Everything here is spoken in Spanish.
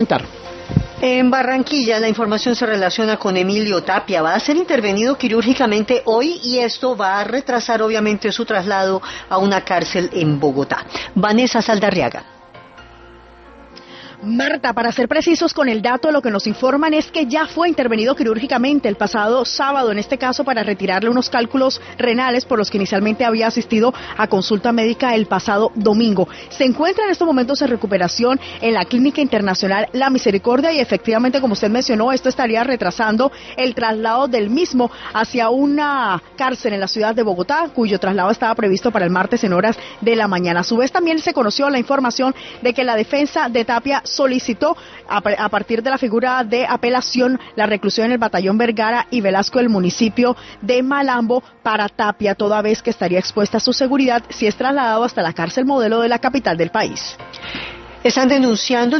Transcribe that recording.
En Barranquilla, la información se relaciona con Emilio Tapia. Va a ser intervenido quirúrgicamente hoy y esto va a retrasar obviamente su traslado a una cárcel en Bogotá. Vanessa Saldarriaga. Marta, para ser precisos con el dato, lo que nos informan es que ya fue intervenido quirúrgicamente el pasado sábado, en este caso para retirarle unos cálculos renales por los que inicialmente había asistido a consulta médica el pasado domingo. Se encuentra en estos momentos en recuperación en la Clínica Internacional La Misericordia y efectivamente, como usted mencionó, esto estaría retrasando el traslado del mismo hacia una cárcel en la ciudad de Bogotá, cuyo traslado estaba previsto para el martes en horas de la mañana. A su vez, también se conoció la información de que la defensa de Tapia solicitó a partir de la figura de apelación la reclusión en el batallón Vergara y Velasco del municipio de Malambo para Tapia, toda vez que estaría expuesta a su seguridad si es trasladado hasta la cárcel modelo de la capital del país. Están denunciando